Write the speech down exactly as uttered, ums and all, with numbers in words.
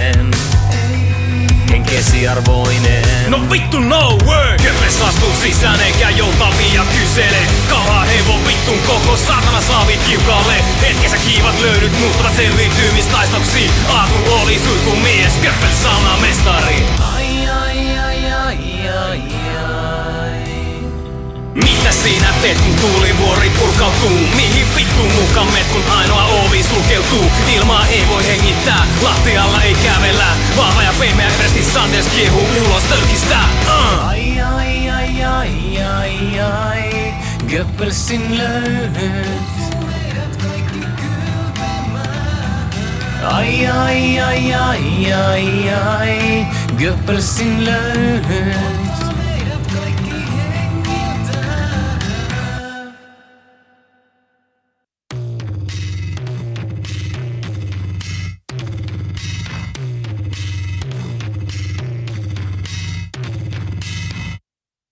arvoinen. Henkesi arvoinen. No vittu no way! Köppes astuu sisään eikä joutavia kysele. Kalaa hevon vittun koko saatana saavit kiukalle. Hetkessä kiivat löydyt muuttavat selviytymistaistoksi. Aatu oli suihkumies, Köppes sauna mestari. Ai ai ai ai ai ai. Mitä sinä teet kun tuulivuori purkautuu? Mihin vittu mukaan meet kun ainoa ovi sulkeutuu? Ilmaa ei voi hengittää, lattialla ei kävellä. Vahva ja pehmeä Everesti Sanders kiehuu ulos tölkistä. uh. Ai ai ai ai ai ai, Goebbelsin löylyt. Ai ai ai ai ai ai, Goebbelsin löylyt.